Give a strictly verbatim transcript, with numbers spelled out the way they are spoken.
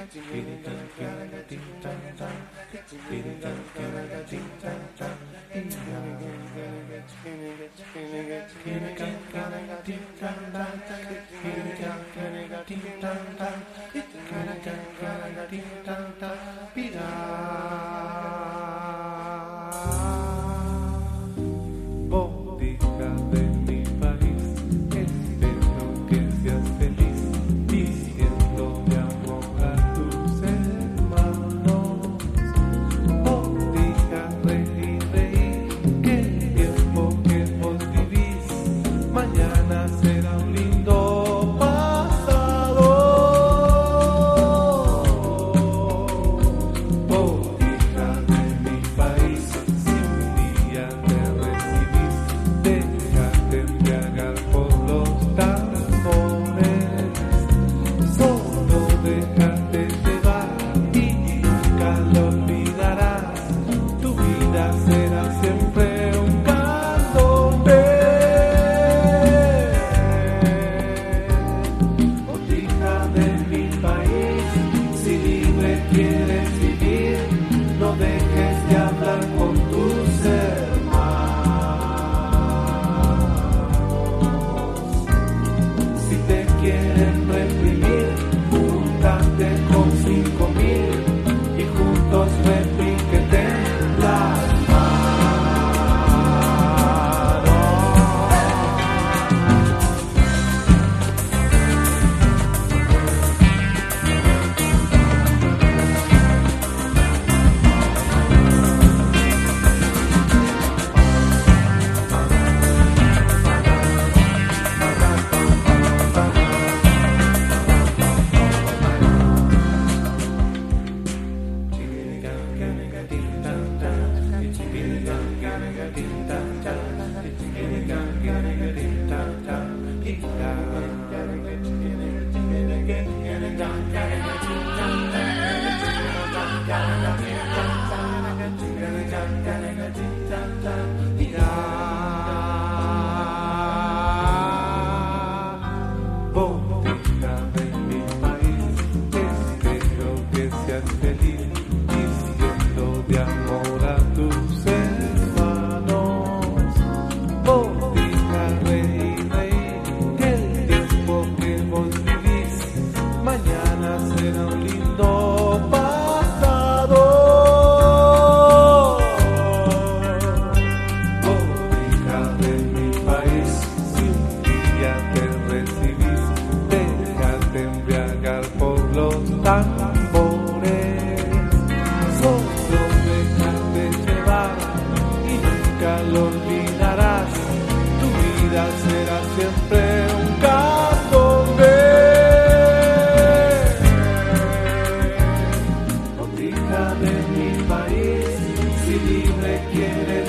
Botija de mi país, espero que seas feliz, diciendo de amor a tus hermanos. Botija, reí, reí, que el tiempo que vos vivís mañana será un lindo pasado. Botija de mi país, si un día te recibís, déjate embriagar por los tambores, solo déjate llevar y nunca lo olvidarás, tu vida será siempre un candombe. Botija de mi país, si libre quieres vivir, no dejes de hablar con tus hermanos. Si te quieren reprimir, júntate con cinco mil y juntos repiqueten las manos. Botija de mi país, espero que seas feliz, diciendo de amor a tus hermanos. Botija, reí, reí, que el tiempo que vos vivís mañana será un lindo pasado. Botija de mi país, si un día te recibís, déjate embriagar por los tambores, solo déjate llevar y nunca lo olvidarás, tu vida será siempre un candombe. Botija de mi país, si libre quieres